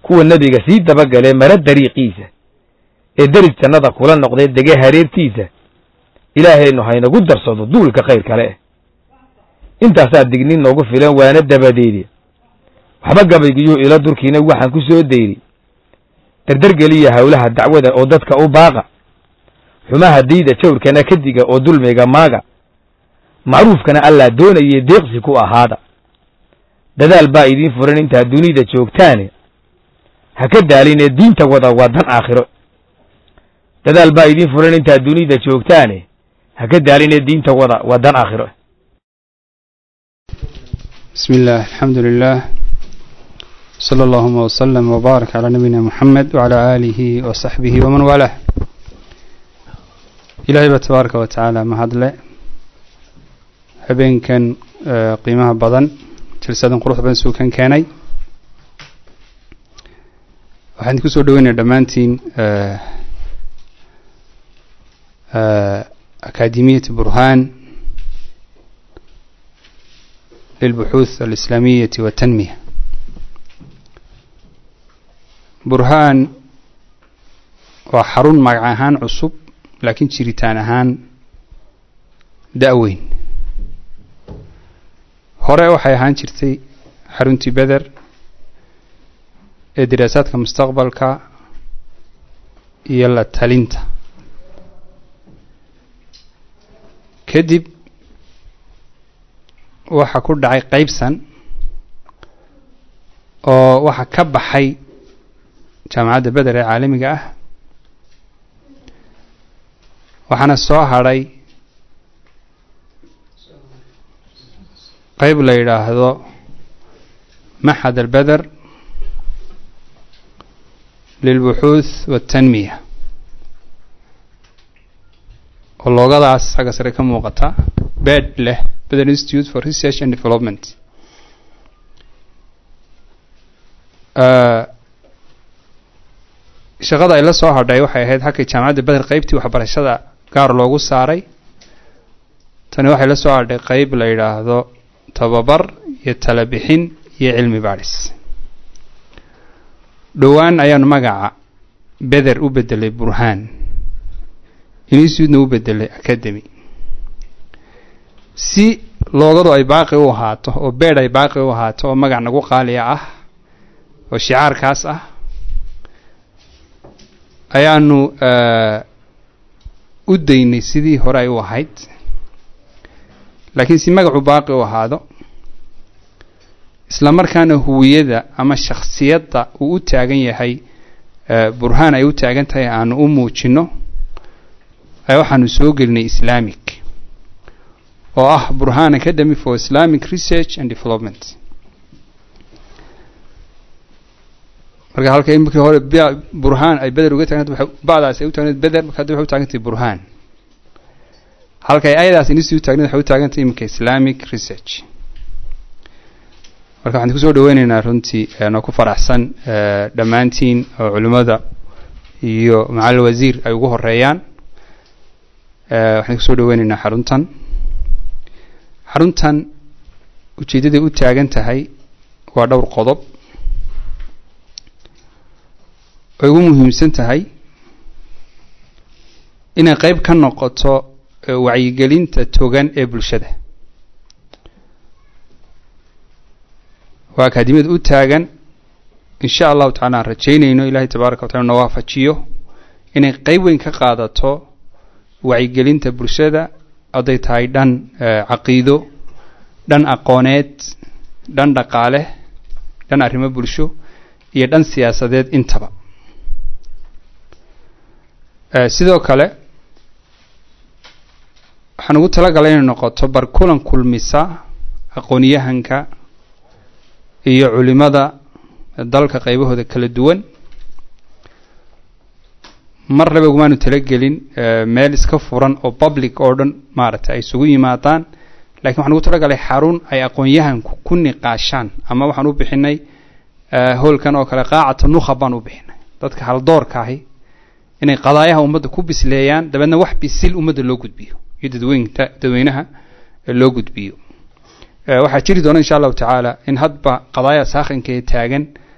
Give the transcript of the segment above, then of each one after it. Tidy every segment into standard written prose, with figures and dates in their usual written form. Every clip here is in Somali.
kuwa nabiga sii dabagalee mara dariiqiisa ee deris jannada kula noqday dege hareertiisa ilaahaynu haynagu darsado duulka khayr kale intaasaa dignin noogu filan waana dabadeedi waxba gabaygiyuu ila durkiina waxaan ku soo deyri dardargeliya howlaha dacwada oo dadka u baaqa xumaha diida jawrkana ka diga oo dulmiga maaga macruufkana allaa doonayay deeqsi ku ahaada dadaal baa idiin furan intaa dunida joogtaane ha ka daalinee diinta wada waa dan aakhiro dadaal baa idiin furan intaa dunida joogtaane ha ka daalinee diinta wada waa dan aakhiro بسم الله الحمد لله صلى الله وسلم وبارك على نبينا محمد وعلى آله وصحبه ومن والاه إلهي تبارك وتعالى ما هدله هبين كان قيمها بدن جلسة قروح بن سوكان كاني waxaan ku soo dhaweynaa dhamaantiin أكاديمية برهان للبحوث الإسلامية والتنمية. برهان وحرون مقعهان عصب لكن شريتانهان دأوين هراء وحيهان شرتي حرونتي بدر دراسات كمستقبل كا يلا تالينتا كدب waxa ku dhacay qaybsan oo waxa ka baxay jaamacadda Badar ee caalamiga ah waxana soo haray qayb la yiraahdo معهد البدر للبحوث والتنمية ولغadaas xaga sare ka muuqata bed leh Badar Institute for Research and Development. shaqada ay la soo hadhay waxay ahayd halkay jaamacadda Badar qaybtii waxbarashada gaar loogu saaray tani waxay la soo hadhay qayb la yiraahdo tababar iyo talo bixin iyo cilmi baaris dhawaan ayaan magaca Badar u bedelay Burhan institute u bedelay academy si loogado ay baaqi u ahaato oo beed ay baaqi u ahaato oo magac nagu qaaliya ah oo shicaarkaas ah ayaanu u daynay sidii hore ay u ahayd laakiin si magacu baaqi u ahaado isla markaana huwiyada ama shakhsiyadda uu u taagan yahay Burhan ay u taagan tahay aanu u muujino ay waxaanu soo gelinay Islamic oo ah Burhan Academy for Islamic Research and Development. marka halka imika hore Burhan ay Badar uga taagnayd waxa baadaas ay u taagnayd Badar marka waxa u taagantay Burhan halka ay ayadaas inuu taagnayd waxa u taagantay imika Islamic Research. marka waxaan ku soo dhaweynaynaa runtii aan ku faraxsan dhamaantiin oo culimada iyo macal wasiir ay ugu horeeyaan waxaan ku soo dhaweynaynaa xaruntan ujeedada u taagan tahay waa dhowr qodob oo ugu muhiimsan tahay inay qayb ka noqoto wacyigelinta togan ee bulshada waa akaadimiyad u taagan insha Allah ta'ala rajaynayno Ilaahay tabaaraka wa ta'ala nawaafajiyo inay qayb weyn ka qaadato wacyigelinta bulshada aday tahay dhan caqiido dhan aqooneed dhan dhaqaale dhan arrimo bulsho iyo dhan siyaasadeed intaba sidoo kale waxaan ugu talagalay inay noqoto barkulan kulmisa aqoonyahanka iyo culimada dalka qaybahooda kala duwan marnaba umaanu talagelin meel iska furan oo public oo dhan maaragtay ay isugu yimaadaan laakiin waxaan ugu talagalay xarun ay aqoonyahanku ku niqaashaan ama waxaan u bixinay hoolkan oo kale qaacatu nukhab aan u bixinay dadka hal doorka ahi inay qadaayaha ummadda ku bisleeyaan dabadna wax bisil ummadda loo gudbiyo iyo dadweynaha loo gudbiyo waxaa jiri doona insha Allah ta'ala in hadba qadaaya saakhinka taagan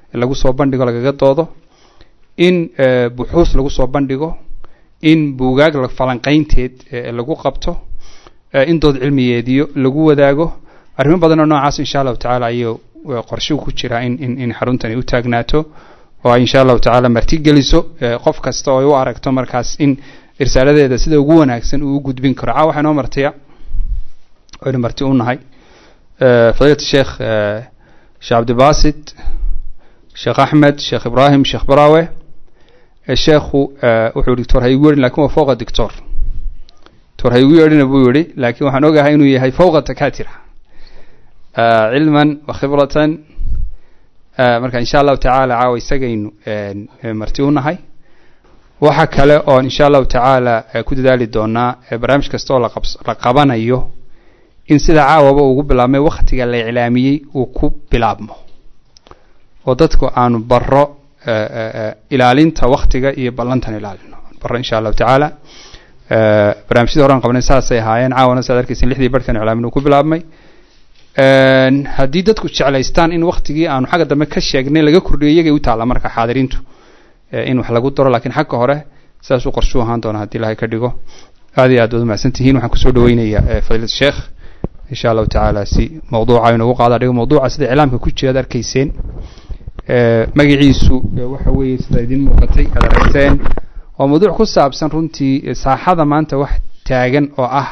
lagu soo bandhigo lagaga doodo in buxuus lagu soo bandhigo in buugaag la falanqaynteed lagu qabto in dood cilmiyeediyo lagu wadaago arrimo badan oo noocaas insha Allah ta'ala ayuu qorshe ku jira in xaruntani u taagnaato oo insha Allah ta'ala marti geliso qof kasta oo u aragto markaas in irsaladeeda sida ugu wanaagsan uu gudbin karo waxa noo martiya oo marti u nahay fadilada sheekh Abdi Basit Sheekh Ahmed Sheekh Ibrahim Sheekh Barawe الشيخ wuxuu doctor hayguurin laakiin waa fooqa doctor hayguurin buu yiri laakiin waxaan ogahay inuu yahay fooqa takatira cilman wa khibratan marka insha Allah ta'ala caawa isagaynu marti u nahay waxa kale oo insha Allah ta'ala ku dadaali doonaa barnaamij kasta oo la qabanayo in sida caawaba ugu bilaabmay waqtiga la ilaamiyay uu ku bilaabmo oo dadku aanu baro ilaalinta waqtiga iyo ballantan ilaalino baro insha Allah ta'ala barnaamijyada horan qabnay saasay ahaayeen caawana sadarkiisin 6dii barkan ilaamin ku bilaabmay haddii dadku jeclaystaan in waqtigii aanu xagga dambe ka sheegnay laga kordhiyo iyaga u taala marka xaadirintu in wax lagu daro laakiin xagga hore saas uu qorsho ahaan doona haddii Ilaahay ka dhigo aad iyo aad u mahadsantihiin waxaan ku soo dhaweynayaa fadilada sheekh insha Allah ta'ala si mawduuca inuu qaada dhigo mawduuca sida islaamka ku jira arkayseen magaciisu waxa weeye sida idin muuqatay aad aragteen oo mawduuc ku saabsan runtii saaxada maanta wax taagan oo ah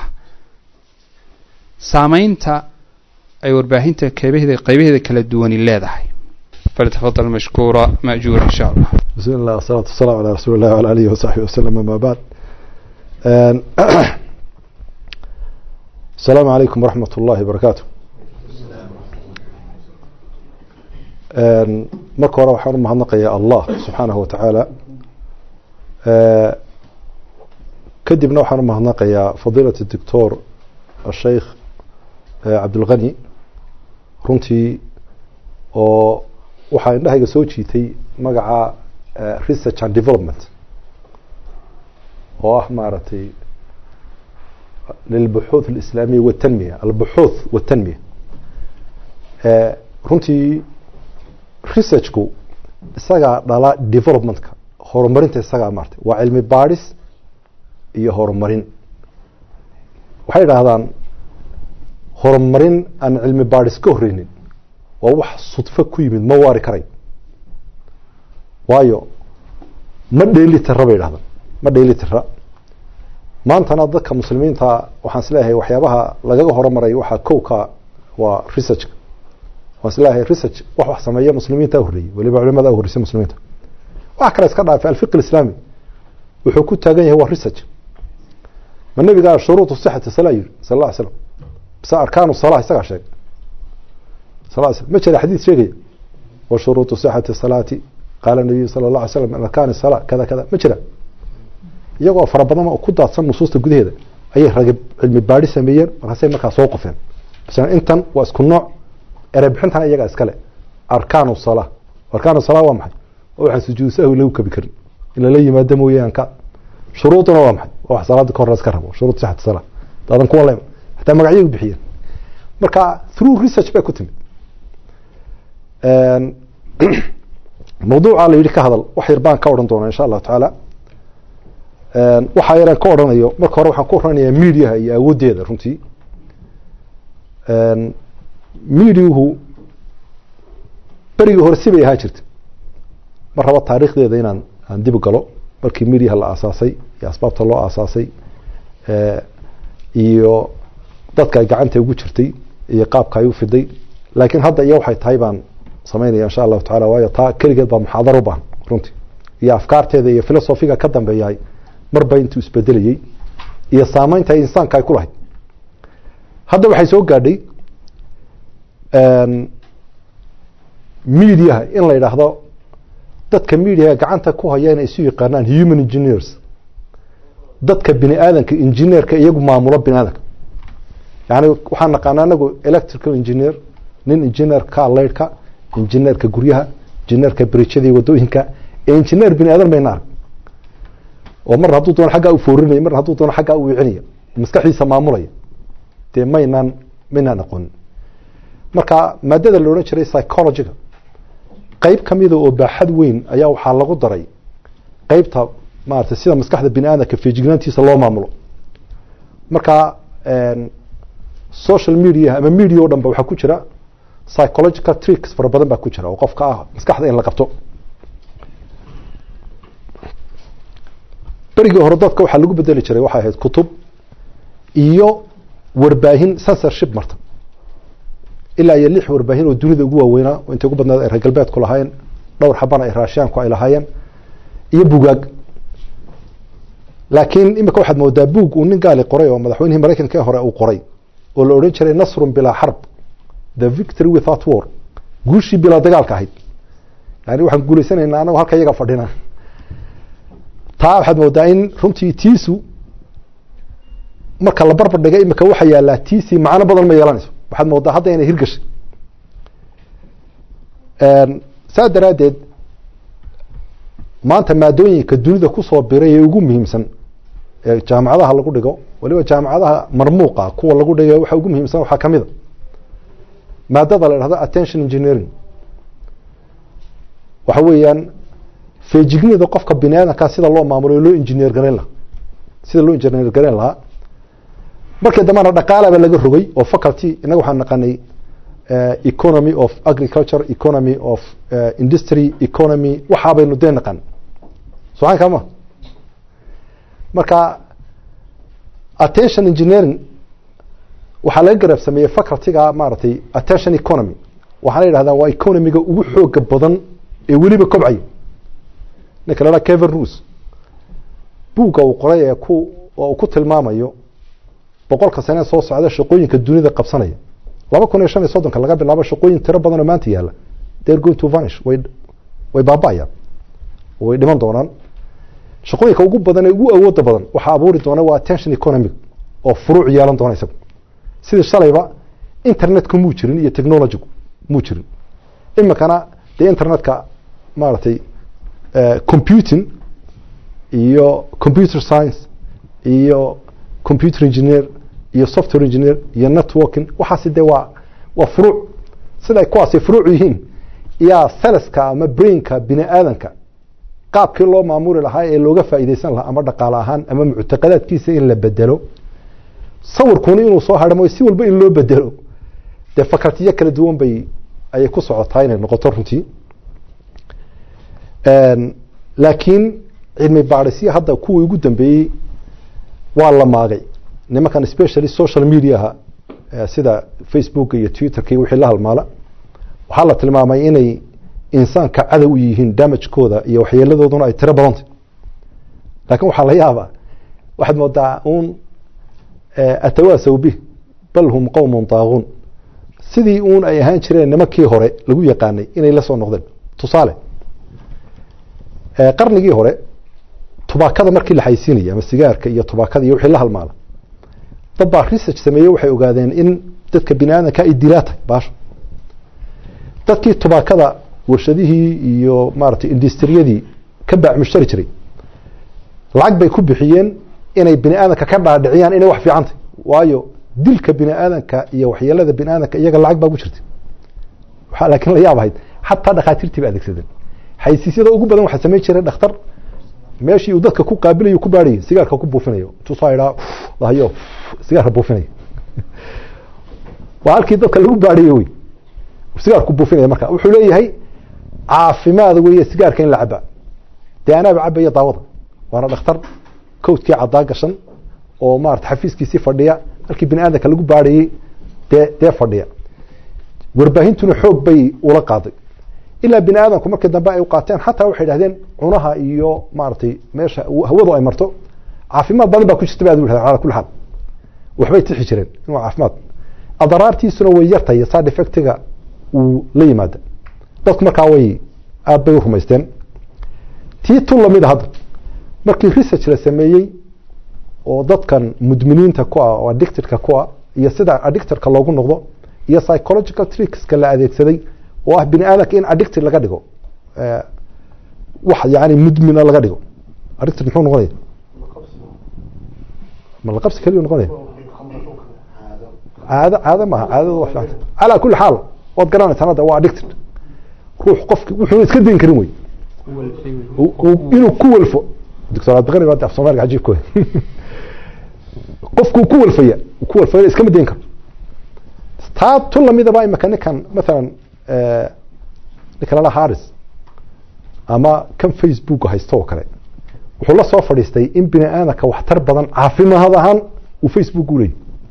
saamaynta ay warbaahinta qaybaheeda kala duwan leedahay فلتفضل مشكورا مأجورا إن شاء الله. بسم الله والصلاة والسلام على رسول الله وعلى آله وصحبه وسلم ما بعد. السلام عليكم ورحمة الله وبركاته. marka hore waxaan u mahadnaqayaa Allah subhanahu wa ta'ala kadibna waxaan u mahadnaqayaa fadiilada doctor Sheikh Abdul Ghani runtii oo waxa indhahayga soo jiitay magaca research and development oo ah maartay للبحوث الإسلامية والتنمية البحوث والتنمية runtii researchku isaga dhala developmentka horumarinta isaga maartay waa cilmi baadhis iyo horumarin waxay yiraahdaan horumarin aan cilmi baadhis ka horeynin waa wax sudfa ku yimid ma waari karay waayo ma dheeli tirra bay yiraahdaan ma dheeli tirra maantana dadka muslimiinta waxaan isleeyahay waxyaabaha laga horumaray waxa kowka waa research واسلاها research wax sameeyo muslimiinta horeeyay waliba culimada horeeyay muslimiinta wax kale iska dhaafay al-fiqh al-islami wuxuu ku taagan yahay waa research man nabiga shuruudu sihhati salaayi sallallahu alayhi wasallam sa arkaanu salaah isaga sheeg sallallahu ma jira xadiis sheegay wa shuruudu sihhati salaati qala nabi sallallahu alayhi wasallam arkaan salaah kada kada ma jira iyagoo fara badan oo ku daadsan nusuusta gudaheeda ayay ragib cilmi baadhi sameeyeen markaas soo qofeen bas intan waa isku nooc erebixintan iyaga iskale arkaanu salaah waa maxay waxa sujuudaha lagu kabi karin in la yimaado mooyaanka shuruuduna waa maxay wax salaada ka hor iska rabo shuruud sahad salaah daadan ku walaay hatta magacyadu bixiyeen marka through research bay ku timid mawduuca la yiri ka hadal wax yar baan ka oran doonaa insha Allah taala waxa yar ka oranayo marka hore waxaan ku oranayaa media iyo awoodeeda runtii miidiyahu bariga hore sibay ahaa jirtay mar raba taariikhdeeda inaan dib u galo markii miidiyaha la aasaasay iyo asbaabta loo aasaasay iyo dadka ay gacanta ugu jirtay iyo qaabka ay u fiday laakiin hadda iyo waxay tahay baan sameynaya insha Allah taala waayo taa kaligeed baa muxaadaro baan runtii iyo afkaarteeda iyo filosofiga ka dambeeyay marba intuu isbedelayay iyo saameynta insaanka ay ku lahayd hadda waxay soo gaadhay media in la yiraahdo dadka media gacanta ku haya inay isu yaqaanaan human engineers dadka bini aadanka engineerka iyagu maamulo bini aadanka yani waxaan naqaanaa anagu electrical engineer nin engineerka leydka engineerka guryaha engineerka bridge-yada wadooyinka engineer bini aadan bayna arag oo mar hadduu doono xagga u foorinay mar hadduu doono xagga u wicinaya maskaxdiisa maamulaya de maynan aqoon marka maadada la oran jiray psychology qayb ka mida oo baaxad weyn ayaa waxaa lagu daray qaybta maaragtay sida maskaxda bini aadamka feejignaantiisa loo maamulo marka social media ama media oo dhan ba waxaa ku jira psychological tricks fara badan baa ku jira oo qofka ah maskaxda in la qabto berigii hore dadka waxaa lagu bedeli jiray waxay ahayd kutub iyo warbaahin censorship marta ilaa iyo 6 warbaahin oo dunida ugu waaweynaa oo inta ugu badnayd ay reer galbeedku lahaayeen dhowr xabana ay raashiyaanku ay lahaayeen iyo buugaag laakiin imika waxaad moodaa buug uu nin gaali qoray oo madaxweynihii Mareykanka hore uu qoray oo la oran jiray nasrun bilaa harb the victory without war guushii bilaa dagaalka ahayd yani waxaan guuleysanaynaa anagu halka iyaga fadhina taa waxaad moodaa in runtii tiisu marka la barbar dhigay imika waxa yaala tiisi macna badan ma yeelanayso waxaad moodaa hadda inay hirgashay saadaradeed maanta maadooyinka dunida ku soo biray ee ugu muhiimsan ee jaamacadaha lagu dhigo waliba jaamacadaha marmuuqa kuwa lagu dhigo waxa ugu muhiimsan waxa kamida maadada la yiraahdo attention engineering waxa weeyaan feejignida qofka bini'aadamka sida loo maamulo loo engineer gareyn lahaa markii dambana dhaqaalaha laga rogay oo faculty inaga waxaan naqanay economy of agriculture economy of industry economy waxa baynu deen naqan soo kama marka attention engineering waxa laga garab sameeyay facultyga maartay attention economy waxa la yiraahdaa waa economiga ugu xoog badan ee waliba kobcay ninka la Kevin Roos buuga uu qoray ee ku tilmaamayo boqolka sano soo socda shaqooyinka dunida qabsanaya 2035 laga bilaabo shaqooyin tiro badan oo maanta yaala they're going to vanish way baabaya way dhiman doonaan shaqooyinka ugu badan ee ugu awoodda badan waxa abuuri doona waa attention economy oo furuuc yeelan doona isagu sida shalayba internetka muu jirin iyo technology muu jirin imikana de internetka maartay computing iyo computer science iyo computer engineer iyo software engineer iyo networking waxa sidee waa furuuc sida ay kuwaasi furuuc yihiin ya saleska ama brainka bini aadanka qaabkii loo maamuli lahaa ee looga faa'iideysan lahaa ama dhaqaale ahaan ama muctaqadaadkiisa in la bedelo sawirkuna inuu soo hadhamo si walba in loo bedelo de fakaltiyo kala duwan bay ay ku socotaa inay noqoto runtii laakiin cilmi baadhisyo hadda kuwii ugu dambeeyay waa la maagay nimankan especially social media sida Facebook iyo Twitter iyo wixii la halmaala waxa la tilmaamay inay insaanka cadow u yihiin damage-kooda iyo waxyeeladooduna ay tiro badan tahay laakiin waxa la yaabaa waxaad moodaa atawaasaw bih bal hum qawmun taagun sidii ay ahaan jireen nimankii hore lagu yaqaanay inay la soo noqdeen tusaale qarnigii hore tubaakada markii la xaysiinayay ama sigaarka iyo tubaakada iyo wixii la halmaala dad baa research sameeyay waxay ogaadeen in dadka bini'aadamka ay dilaatay baash dadkii tubaakada warshadihii iyo maartay industriyadii ka baac mushtari jiray lacag bay ku bixiyeen inay bini'aadamka ka dhaadhiciyaan inay wax fiican tahay waayo dilka bini'aadamka iyo waxyeelada bini'aadamka iyaga lacag baa ku jirtay waxa laakiin la yaabahay hatta dhaqaatiirtii ba adeegsadeen xaysiisyada ugu badan waxa sameey jiray dhakhtar meeshii uu dadka ku qaabilayo ku baariyay sigaarka ku buufinayo tusaayda lahayo sigaar buufinayo waa halkii dadka lagu baariyay way sigaar ku buufinayo marka wuxuu leeyahay caafimaad weeye sigaarka in la caba deena cabaya daawada waana dhakhtar coachkii cadaa gashan oo maarta xafiiskiisii fadhiya halkii bini'aadamka lagu baariyay de fadhiya warbaahintuna xoog bay ula qaaday ilaa bini'aadamku markii dambe ay u qaateen hatta waxay yiraahdeen cunaha iyo maartay meesha hawadu ay marto caafimaad badan baa ku jirta baad yiraahdeen ala kulli hal waxbay tixi jireen inuu caafimaad adarartiisuna way yartay side effectiga uu la yimaado dadku markaa way aad bay u rumaysteen tii lamid hadda markii research la sameeyay oo dadkan mudminiinta ku ah oo addicted-ka ku ah iyo sida addicted-ka loogu noqdo iyo psychological tricks-ka la adeegsaday oo ah bini'aadamka in addicted laga dhigo wax yaani mudmina laga dhigo addicted muxuu noqonaya ma la qabsi kaliya noqonaya caada ma caada wax ala kulli xaal wad garanaysaa waa addicted روح قفك وحنا نتكدين كريم وي إنه كول فو دكتور عبد الغني بعد أفصال عجيب كوي قفك كول فيا إسكام الدين كر تا طول ميدا باي مكان كان مثلا نكلا لا حارس أما كم فيسبوك هيستوى كله وحلا صافر يستي إن بناء أنا كوحتر بدن عارفين هذا هان وفيسبوك قولي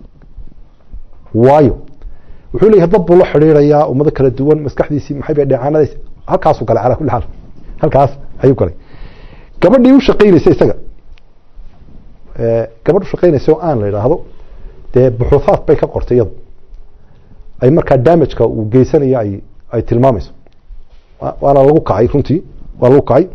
وايو وحولي هضب الله حريريا ومذكر الدول مسكحديسي محبي دعانا halkaas uu kala cala kulli hal halkaas ayuu kale gabadhii u shaqeynayay isaga gabadhu shaqeynayay aan la yiraahdo de buxuufaad bay ka qortay iyada ay marka damage-ka uu geysanayo ay tilmaamayso waana lagu kacay runtii waa lagu kacay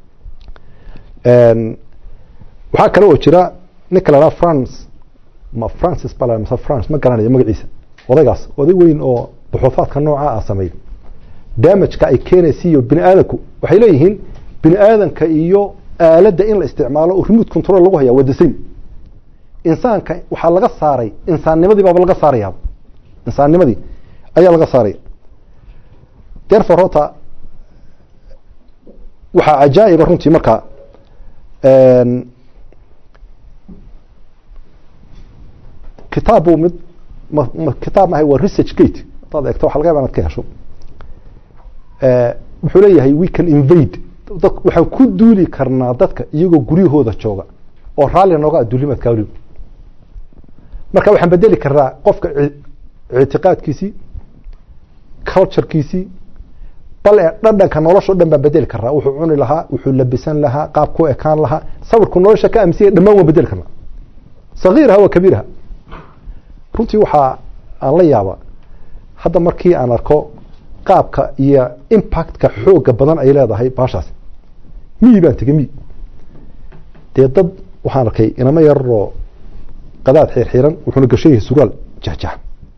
waxa kale oo jira Nicolas Francis Palmer France ma garanayo magaciisa odaygaas oday weyn oo buxuufaadka nooca ah sameeyay damage-ka ay keenaysiyo bini'aadanku waxay leeyihiin bini'aadanka iyo aaladda in la isticmaalo oo remote control lagu hayaa wadasin insaanka waxa laga saaray insaannimadii baa laga saaraya insaannimadii ayaa laga saaray therefore hota waxa ajaa'ib runtii marka kitaabu mid kitaab ma waa research gate taad eegto waxa laga yaabaa inaad ka hesho wuxuu leeyahay we can invade waxaan ku duuli karnaa dadka iyagoo guryahooda jooga oo raalli nooga aduulimadka waliba marka waxaan bedeli karnaa qofka اعتقادkiisii culturekiisii bal dhadhanka nolosha dhan baa bedeli karnaa wuxuu cuni lahaa wuxuu labisan lahaa qaab ku ekaan lahaa sawirku nolosha ka amsiye dhamaan waa bedeli karnaa sagiirha wa kabiirha runtii waxa aan la yaaba hadda markii aan arko qaabka iyo impact-ka xooga badan ay leedahay baashaas mii baan tagay dad waxaan arkay inama yaroo qadaad xirxiran wuxuuna gashay suuraal jahjah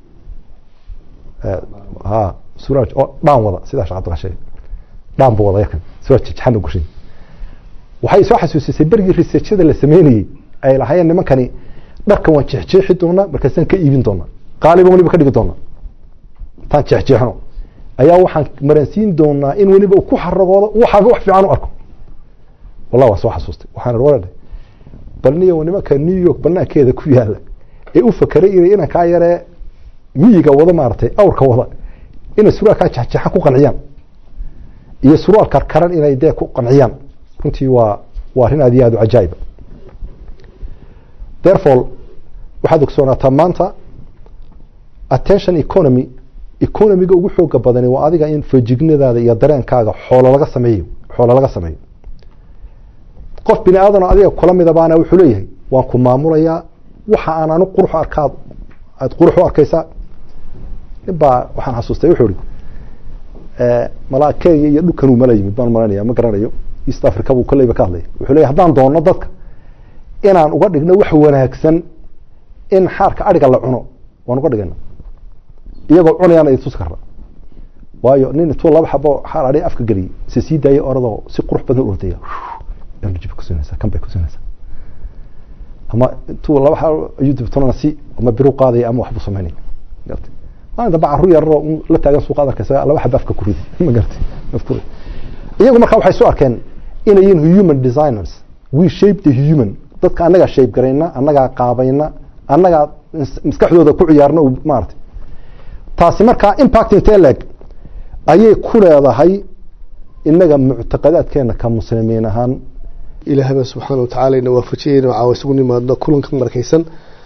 suuraal oo dhaan wada sida shaqada gashay dhaan buu wada yakan soo jahjahna gashay waxay soo xasuusisay barigi research-da la sameeyay ay lahaayeen nimankani dharkan waan jahjeexi doonaa markaasaan ka iibin doonaa qaaliban waliba ka dhigi doonaa taan jahjeexno ayaa waxaan maransiin doonaa in waliba ku xaragoodo waxa wax fiican u arko wallahi waa soo xasuustay waxaan waraaday balniyo nimanka New York banaakeeda ku yaala ee u fakaray inay ka yaree miyiga wada maartay awrka wada in suraalka jahjaxa ku qanciyaan iyo suraal karkaran inay de ku qanciyaan runtii waa arin aad iyo aad u cajaa'ib therefore waxaad ogsoonataa maanta attention economy-ga ugu xooga badani waa adiga in feejignadaada iyo dareenkaaga xoolo laga sameeyo qof bini aadan oo adiga kula mid abaana wuxuu leeyahay waan ku maamulayaa waxa aan anu qurux arkaad aad qurux u arkaysaa baa waxaan xasuustay wuxuu yiri malaa'ikada iyo dhulkan uu malaayimid baan maranaya ma garanayo East Africa buu kaleeyba ka hadlay wuxuu leeyahay haddaan doono dadka inaan uga dhigno wax wanaagsan in xaarka ariga la cuno waan uga dhignaa iyagoo cunayaan ay tus karra waayo nin intuu laba xabo xaar ari afka galiyay si daayay orado si qurux badan u ordaya energy ku siinaysa kan bay ku siinaysa ama intuu laba xabo YouTube tonasi ama biru qaaday ama waxbu sameynay gartay maanta bacru yar la taagan suuqa adarkaysa laba xabo afka ku riday ma gartay afkuri iyagu markaa waxay soo arkeen inay human designers we shape the human dadka anaga shape gareyna anaga qaabayna anaga maskaxdooda ku ciyaarna oo maartay taasi markaa impact intee leeg ayay ku leedahay inaga muctaqadaadkeena ka muslimiin ahaan ilaahay subhanahu wa ta'ala inuu waafajiyay caawisugu nimaadno kulanka markaysan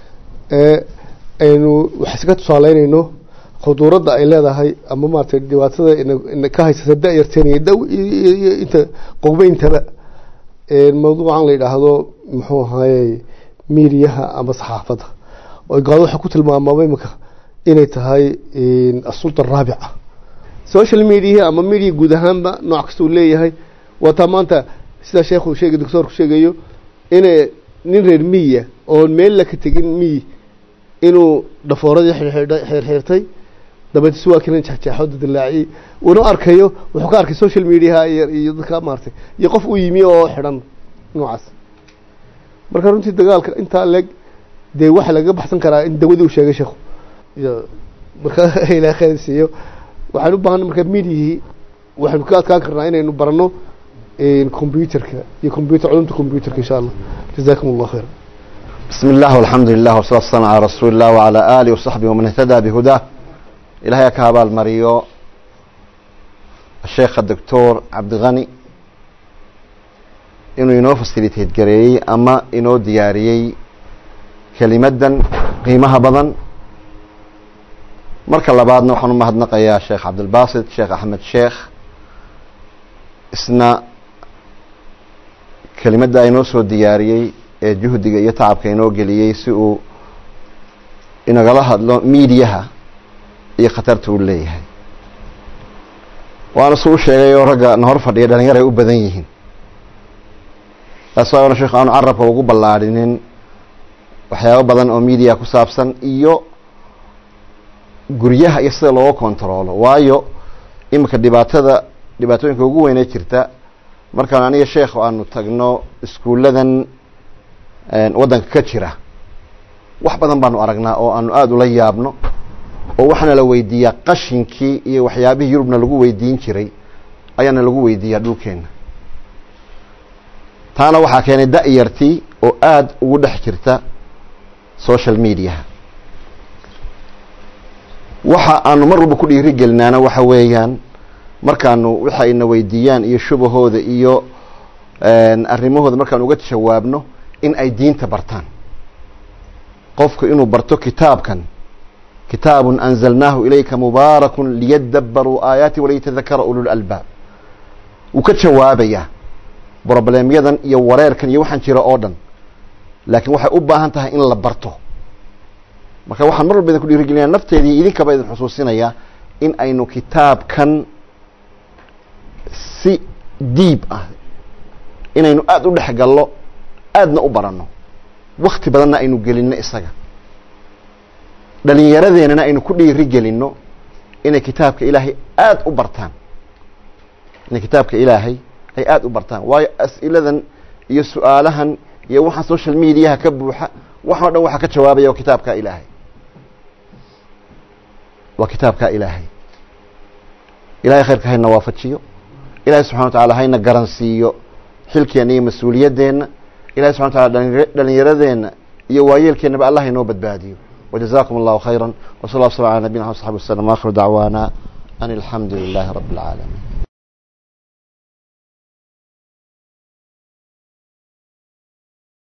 aynu wax iska tusaaleynayno khudurada ay leedahay ama maartay dhibaatada in ka haysata da'yarteen iyo inta qowbayntaba mawduucan la yiraahdo muxuu ahaayay miiriyaha ama saxaafada oo gaado waxa ku tilmaamay imka inay tahay as-sulta raabica social media ama media guud ahaanba nooc kasta uu leeyahay wata maanta sida sheekhu sheegay doctorku sheegayo inay nin reer miya oo meel la ka tagin inuu dhafooradii xirxirtay dabadii waa keenan jaxjaxood dilaaci uu arkayo wuxuu ka arkay social media iyo dadka maartay iyo qof uu yimi oo xiran noocaas marka runtii dagaalka inta leg de waxa laga baxsan karaa in dawladdu uu sheegay sheekhu marka ilaa khayr siiyo waxaan u baahan marka media waxaan ka adkaan karnaa inaynu barano computerka iyo culumta computerka insha Allah jazakum Allah khair بسم الله والحمد لله والصلاة والسلام على رسول الله وعلى آله وصحبه ومن اهتدى بهداه إلهي كهبال مريو الشيخ الدكتور عبد الغني إنه ينوفس تريد قريي أما إنه دياريي كلمة قيمها بضن مركا لبعضنا وحنو مهدنق يا شيخ عبد الباسط شيخ أحمد شيخ اسنا كلمة دا إنوسو دياريي juhdiga iyo tacabka inoo geliyay si uu inagala hadlo miidiyaha iyo khatarta uu leeyahay waana soo sheegay oo ragga hor fadhiya dhalinyaro ay u badan yihiin asagoo sheekh aan carabka ugu ballaadhinin waxyaabo badan oo miidiya ku saabsan iyo guryaha iyo sida loo kontrolo waayo imika dhibaatooyinka ugu weyn ee jirta markaan aniga sheekh aanu tagno iskuuladan wadanka ka jira wax badan baanu aragnaa oo aanu aad ula yaabno oo waxana la weydiiyaa qashinkii iyo waxyaabihii Yurubna lagu weydiin jiray ayaana lagu weydiiyaa dhulkeena taana waxaa keenay da'yartii oo aad ugu dhex jirta social media waxa aanu mar walba ku dhiiri gelinaana waxa weeyaan markaanu waxa ayna weydiiyaan iyo shubahooda iyo arrimahooda markaan uga jawaabno in ay diinta bartaan qofku inuu barto kitaabkan kitaabun anzalnaahu ilayka mubaarakun liyadabbaruu aayaati waliyatadakara ulul albaab uu ka jawaabaya problemyadan iyo wareerkan iyo waxaan jira oo dhan laakiin waxay u baahan tahay in la barto marka waxaan mar walba idin ku dhiirigelinayaa nafteedii idinkaba idin xusuusinayaa in aynu kitaabkan si diib ah inaynu aad u dhex gallo aadna u barano waqti badanna aynu gelinno isaga dhalinyaradeenana aynu ku dhiiri gelinno inay kitaabka ilaahay aad u bartaan inay kitaabka ilaahay ay aad u bartaan waayo as'iladan iyo su'aalahan iyo waxaan social mediaha ka buuxa waxaan dhan waxa ka jawaabaya kitaabka ilaahay waa kitaabka ilaahay ilaahay khayrka hayna waafajiyo ilaahay subxanahu wa ta'ala hayna garansiiyo xilkeena iyo mas'uuliyaddeena إلهي سبحانه وتعالى دلنيردين يوايلكن بأ الله ينوبت باديو وجزاكم الله خيرا وصلى الله على نبينا وصحبه وسلم وآخر دعوانا أن الحمد لله رب العالمين